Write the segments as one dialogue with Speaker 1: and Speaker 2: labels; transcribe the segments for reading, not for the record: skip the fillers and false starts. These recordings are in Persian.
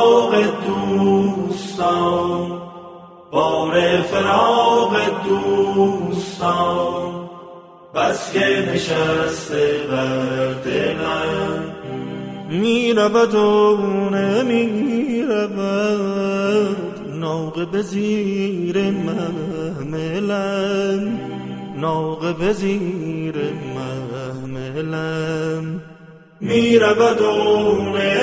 Speaker 1: فراق دوستان، بار فراق دوستان، بس که نشسته بر دلم.
Speaker 2: میرود و نمیرود ناقه به زیر محملم، ناقه به زیر محملم.
Speaker 1: میرود و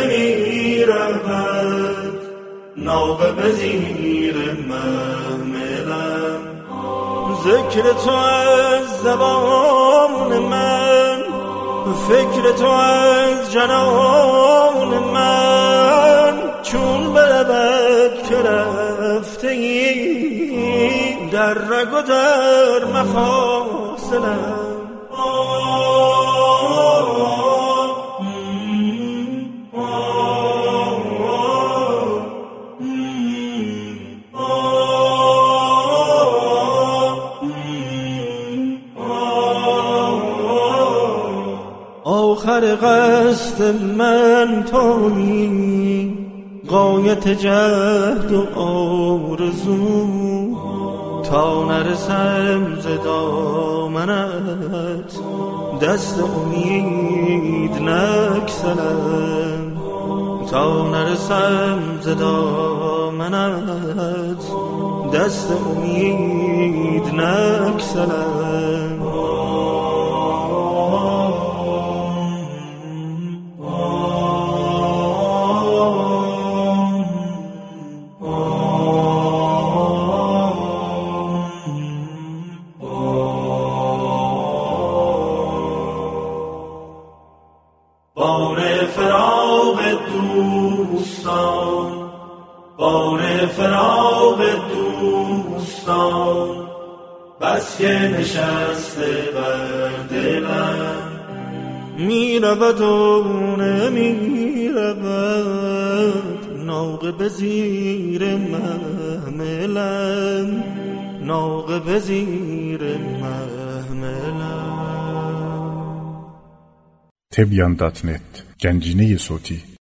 Speaker 1: نمیرود ناقه به زیر محملم.
Speaker 2: ذکر تو از زبان من، فکر تو از جنان من، چون برود که رفته ای در رگ و در مفاصلم. آخر قصد من تویی، غایت جهد و آرزو، تا نرسم ز دامنت دست امید نگسلم، تا نرسم ز دامنت دست امید نگسلم.
Speaker 1: بار فراق دوستان، بار فراق دوستان، بس که نشسته بر دلم.
Speaker 2: میرود و نمیرود ناقه به زیر محملم، ناقه به زیر محملم.
Speaker 3: Tebyan.net Gencine Soti